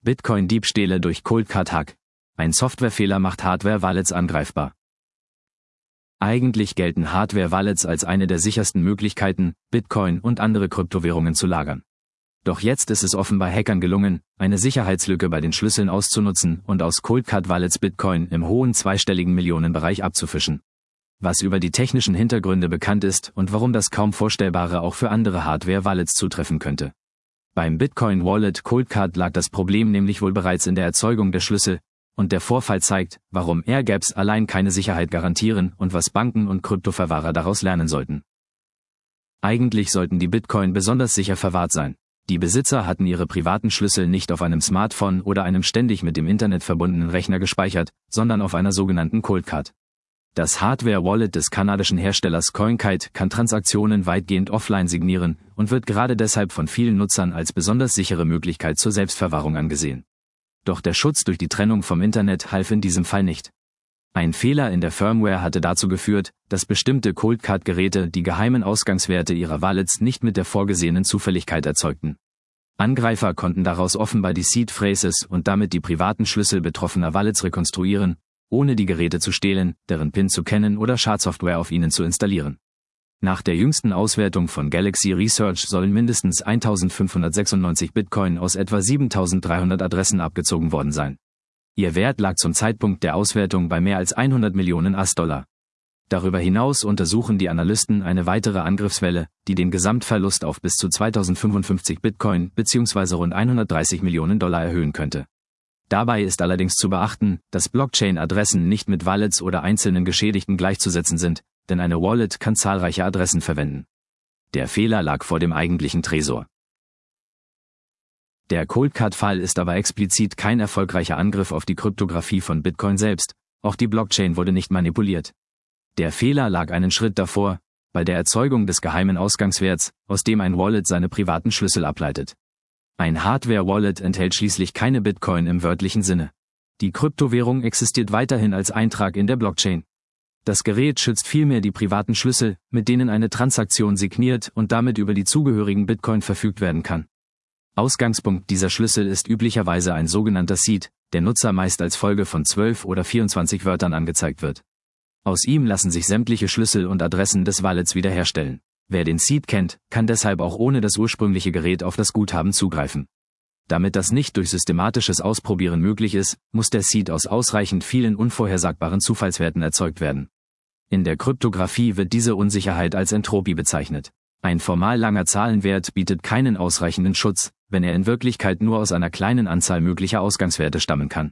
Bitcoin-Diebstähle durch Cold Card Hack. Ein Softwarefehler macht Hardware-Wallets angreifbar. Eigentlich gelten Hardware-Wallets als eine der sichersten Möglichkeiten, Bitcoin und andere Kryptowährungen zu lagern. Doch jetzt ist es offenbar Hackern gelungen, eine Sicherheitslücke bei den Schlüsseln auszunutzen und aus Cold Card Wallets Bitcoin im hohen zweistelligen Millionenbereich abzufischen. Was über die technischen Hintergründe bekannt ist und warum das kaum Vorstellbare auch für andere Hardware-Wallets zutreffen könnte. Beim Bitcoin-Wallet Cold Card lag das Problem nämlich wohl bereits in der Erzeugung der Schlüssel, und der Vorfall zeigt, warum Airgaps allein keine Sicherheit garantieren und was Banken und Kryptoverwahrer daraus lernen sollten. Eigentlich sollten die Bitcoin besonders sicher verwahrt sein. Die Besitzer hatten ihre privaten Schlüssel nicht auf einem Smartphone oder einem ständig mit dem Internet verbundenen Rechner gespeichert, sondern auf einer sogenannten Cold Card. Das Hardware-Wallet des kanadischen Herstellers CoinKite kann Transaktionen weitgehend offline signieren und wird gerade deshalb von vielen Nutzern als besonders sichere Möglichkeit zur Selbstverwahrung angesehen. Doch der Schutz durch die Trennung vom Internet half in diesem Fall nicht. Ein Fehler in der Firmware hatte dazu geführt, dass bestimmte Cold Card-Geräte die geheimen Ausgangswerte ihrer Wallets nicht mit der vorgesehenen Zufälligkeit erzeugten. Angreifer konnten daraus offenbar die Seed Phrases und damit die privaten Schlüssel betroffener Wallets rekonstruieren, ohne die Geräte zu stehlen, deren PIN zu kennen oder Schadsoftware auf ihnen zu installieren. Nach der jüngsten Auswertung von Galaxy Research sollen mindestens 1596 Bitcoin aus etwa 7300 Adressen abgezogen worden sein. Ihr Wert lag zum Zeitpunkt der Auswertung bei mehr als 100 Millionen US-Dollar. Darüber hinaus untersuchen die Analysten eine weitere Angriffswelle, die den Gesamtverlust auf bis zu 2055 Bitcoin bzw. rund 130 Millionen Dollar erhöhen könnte. Dabei ist allerdings zu beachten, dass Blockchain-Adressen nicht mit Wallets oder einzelnen Geschädigten gleichzusetzen sind, denn eine Wallet kann zahlreiche Adressen verwenden. Der Fehler lag vor dem eigentlichen Tresor. Der Cold Card-Fall ist aber explizit kein erfolgreicher Angriff auf die Kryptographie von Bitcoin selbst, auch die Blockchain wurde nicht manipuliert. Der Fehler lag einen Schritt davor, bei der Erzeugung des geheimen Ausgangswerts, aus dem ein Wallet seine privaten Schlüssel ableitet. Ein Hardware-Wallet enthält schließlich keine Bitcoin im wörtlichen Sinne. Die Kryptowährung existiert weiterhin als Eintrag in der Blockchain. Das Gerät schützt vielmehr die privaten Schlüssel, mit denen eine Transaktion signiert und damit über die zugehörigen Bitcoin verfügt werden kann. Ausgangspunkt dieser Schlüssel ist üblicherweise ein sogenannter Seed, der Nutzer meist als Folge von 12 oder 24 Wörtern angezeigt wird. Aus ihm lassen sich sämtliche Schlüssel und Adressen des Wallets wiederherstellen. Wer den Seed kennt, kann deshalb auch ohne das ursprüngliche Gerät auf das Guthaben zugreifen. Damit das nicht durch systematisches Ausprobieren möglich ist, muss der Seed aus ausreichend vielen unvorhersagbaren Zufallswerten erzeugt werden. In der Kryptographie wird diese Unsicherheit als Entropie bezeichnet. Ein formal langer Zahlenwert bietet keinen ausreichenden Schutz, wenn er in Wirklichkeit nur aus einer kleinen Anzahl möglicher Ausgangswerte stammen kann.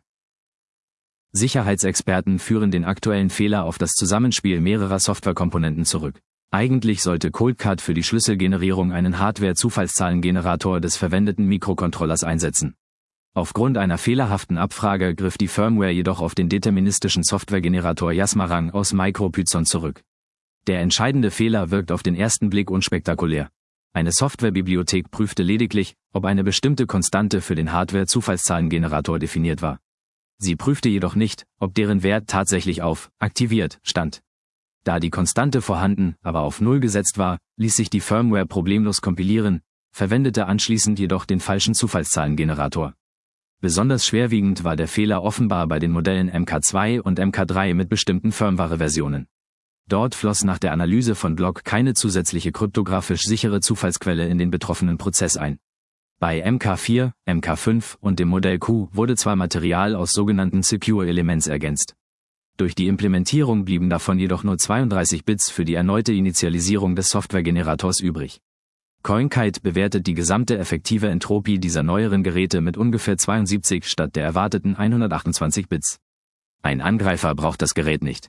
Sicherheitsexperten führen den aktuellen Fehler auf das Zusammenspiel mehrerer Softwarekomponenten zurück. Eigentlich sollte Cold Card für die Schlüsselgenerierung einen Hardware-Zufallszahlengenerator des verwendeten Mikrocontrollers einsetzen. Aufgrund einer fehlerhaften Abfrage griff die Firmware jedoch auf den deterministischen Softwaregenerator Jasmarang aus MicroPython zurück. Der entscheidende Fehler wirkt auf den ersten Blick unspektakulär. Eine Softwarebibliothek prüfte lediglich, ob eine bestimmte Konstante für den Hardware-Zufallszahlengenerator definiert war. Sie prüfte jedoch nicht, ob deren Wert tatsächlich auf aktiviert stand. Da die Konstante vorhanden, aber auf 0 gesetzt war, ließ sich die Firmware problemlos kompilieren, verwendete anschließend jedoch den falschen Zufallszahlengenerator. Besonders schwerwiegend war der Fehler offenbar bei den Modellen MK2 und MK3 mit bestimmten Firmware-Versionen. Dort floss nach der Analyse von Block keine zusätzliche kryptografisch sichere Zufallsquelle in den betroffenen Prozess ein. Bei MK4, MK5 und dem Modell Q wurde zwar Material aus sogenannten Secure Elements ergänzt. Durch die Implementierung blieben davon jedoch nur 32 Bits für die erneute Initialisierung des Softwaregenerators übrig. CoinKite bewertet die gesamte effektive Entropie dieser neueren Geräte mit ungefähr 72 statt der erwarteten 128 Bits. Ein Angreifer braucht das Gerät nicht.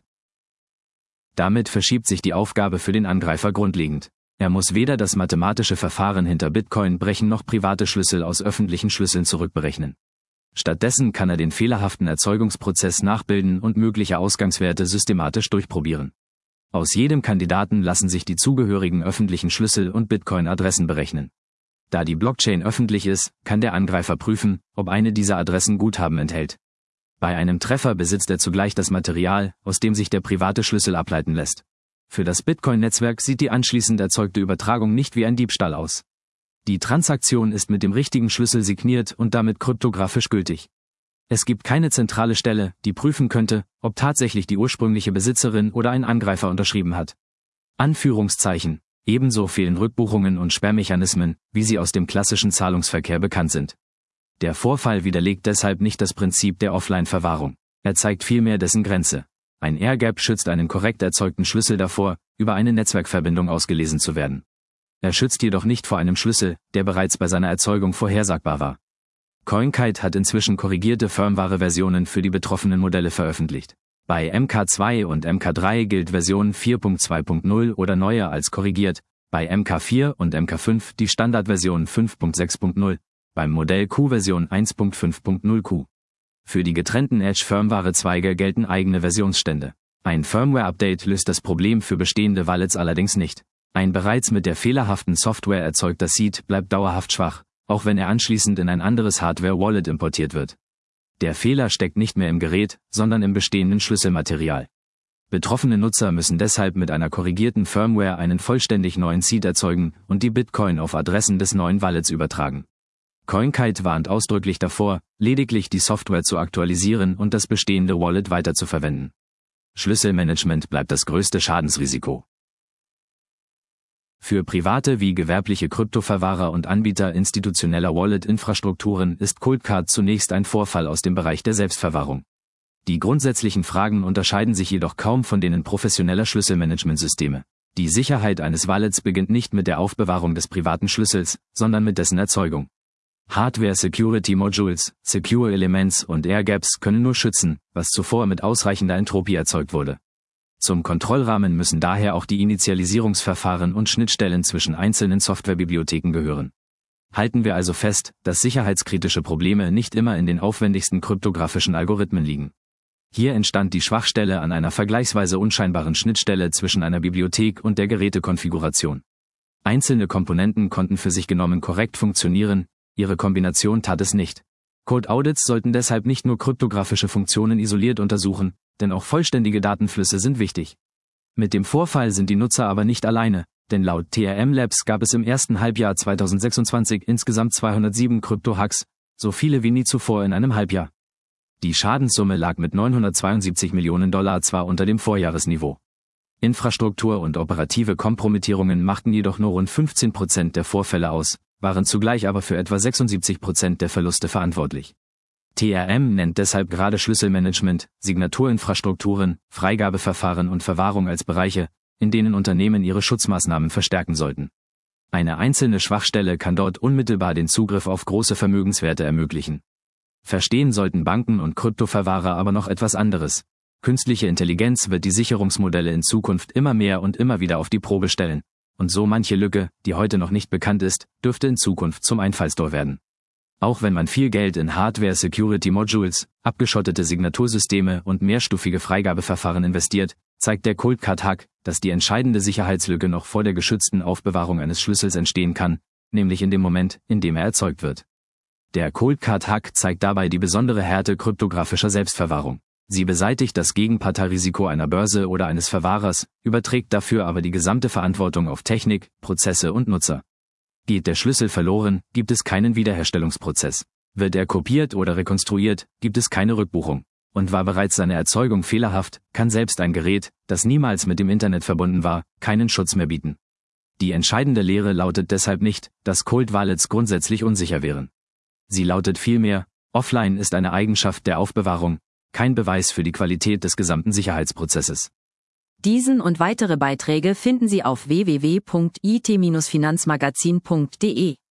Damit verschiebt sich die Aufgabe für den Angreifer grundlegend. Er muss weder das mathematische Verfahren hinter Bitcoin brechen noch private Schlüssel aus öffentlichen Schlüsseln zurückberechnen. Stattdessen kann er den fehlerhaften Erzeugungsprozess nachbilden und mögliche Ausgangswerte systematisch durchprobieren. Aus jedem Kandidaten lassen sich die zugehörigen öffentlichen Schlüssel und Bitcoin-Adressen berechnen. Da die Blockchain öffentlich ist, kann der Angreifer prüfen, ob eine dieser Adressen Guthaben enthält. Bei einem Treffer besitzt er zugleich das Material, aus dem sich der private Schlüssel ableiten lässt. Für das Bitcoin-Netzwerk sieht die anschließend erzeugte Übertragung nicht wie ein Diebstahl aus. Die Transaktion ist mit dem richtigen Schlüssel signiert und damit kryptografisch gültig. Es gibt keine zentrale Stelle, die prüfen könnte, ob tatsächlich die ursprüngliche Besitzerin oder ein Angreifer unterschrieben hat. Anführungszeichen. Ebenso fehlen Rückbuchungen und Sperrmechanismen, wie sie aus dem klassischen Zahlungsverkehr bekannt sind. Der Vorfall widerlegt deshalb nicht das Prinzip der Offline-Verwahrung. Er zeigt vielmehr dessen Grenze. Ein Airgap schützt einen korrekt erzeugten Schlüssel davor, über eine Netzwerkverbindung ausgelesen zu werden. Er schützt jedoch nicht vor einem Schlüssel, der bereits bei seiner Erzeugung vorhersagbar war. CoinKite hat inzwischen korrigierte Firmware-Versionen für die betroffenen Modelle veröffentlicht. Bei MK2 und MK3 gilt Version 4.2.0 oder neuer als korrigiert, bei MK4 und MK5 die Standardversion 5.6.0, beim Modell Q Version 1.5.0 Q. Für die getrennten Edge-Firmware-Zweige gelten eigene Versionsstände. Ein Firmware-Update löst das Problem für bestehende Wallets allerdings nicht. Ein bereits mit der fehlerhaften Software erzeugter Seed bleibt dauerhaft schwach, auch wenn er anschließend in ein anderes Hardware-Wallet importiert wird. Der Fehler steckt nicht mehr im Gerät, sondern im bestehenden Schlüsselmaterial. Betroffene Nutzer müssen deshalb mit einer korrigierten Firmware einen vollständig neuen Seed erzeugen und die Bitcoin auf Adressen des neuen Wallets übertragen. CoinKite warnt ausdrücklich davor, lediglich die Software zu aktualisieren und das bestehende Wallet weiterzuverwenden. Schlüsselmanagement bleibt das größte Schadensrisiko. Für private wie gewerbliche Kryptoverwahrer und Anbieter institutioneller Wallet-Infrastrukturen ist Coldcard zunächst ein Vorfall aus dem Bereich der Selbstverwahrung. Die grundsätzlichen Fragen unterscheiden sich jedoch kaum von denen professioneller Schlüsselmanagementsysteme. Die Sicherheit eines Wallets beginnt nicht mit der Aufbewahrung des privaten Schlüssels, sondern mit dessen Erzeugung. Hardware-Security-Modules, Secure-Elements und Airgaps können nur schützen, was zuvor mit ausreichender Entropie erzeugt wurde. Zum Kontrollrahmen müssen daher auch die Initialisierungsverfahren und Schnittstellen zwischen einzelnen Softwarebibliotheken gehören. Halten wir also fest, dass sicherheitskritische Probleme nicht immer in den aufwendigsten kryptografischen Algorithmen liegen. Hier entstand die Schwachstelle an einer vergleichsweise unscheinbaren Schnittstelle zwischen einer Bibliothek und der Gerätekonfiguration. Einzelne Komponenten konnten für sich genommen korrekt funktionieren, ihre Kombination tat es nicht. Code-Audits sollten deshalb nicht nur kryptografische Funktionen isoliert untersuchen, denn auch vollständige Datenflüsse sind wichtig. Mit dem Vorfall sind die Nutzer aber nicht alleine, denn laut TRM Labs gab es im ersten Halbjahr 2026 insgesamt 207 Krypto-Hacks, so viele wie nie zuvor in einem Halbjahr. Die Schadenssumme lag mit $972 Millionen zwar unter dem Vorjahresniveau. Infrastruktur- und operative Kompromittierungen machten jedoch nur rund 15% der Vorfälle aus, waren zugleich aber für etwa 76% der Verluste verantwortlich. TRM nennt deshalb gerade Schlüsselmanagement, Signaturinfrastrukturen, Freigabeverfahren und Verwahrung als Bereiche, in denen Unternehmen ihre Schutzmaßnahmen verstärken sollten. Eine einzelne Schwachstelle kann dort unmittelbar den Zugriff auf große Vermögenswerte ermöglichen. Verstehen sollten Banken und Kryptoverwahrer aber noch etwas anderes. Künstliche Intelligenz wird die Sicherungsmodelle in Zukunft immer mehr und immer wieder auf die Probe stellen, und so manche Lücke, die heute noch nicht bekannt ist, dürfte in Zukunft zum Einfallstor werden. Auch wenn man viel Geld in Hardware-Security-Modules, abgeschottete Signatursysteme und mehrstufige Freigabeverfahren investiert, zeigt der Coldcard-Hack, dass die entscheidende Sicherheitslücke noch vor der geschützten Aufbewahrung eines Schlüssels entstehen kann, nämlich in dem Moment, in dem er erzeugt wird. Der Coldcard-Hack zeigt dabei die besondere Härte kryptografischer Selbstverwahrung. Sie beseitigt das Gegenparteirisiko einer Börse oder eines Verwahrers, überträgt dafür aber die gesamte Verantwortung auf Technik, Prozesse und Nutzer. Geht der Schlüssel verloren, gibt es keinen Wiederherstellungsprozess. Wird er kopiert oder rekonstruiert, gibt es keine Rückbuchung. Und war bereits seine Erzeugung fehlerhaft, kann selbst ein Gerät, das niemals mit dem Internet verbunden war, keinen Schutz mehr bieten. Die entscheidende Lehre lautet deshalb nicht, dass Cold Wallets grundsätzlich unsicher wären. Sie lautet vielmehr, offline ist eine Eigenschaft der Aufbewahrung, kein Beweis für die Qualität des gesamten Sicherheitsprozesses. Diesen und weitere Beiträge finden Sie auf www.it-finanzmagazin.de.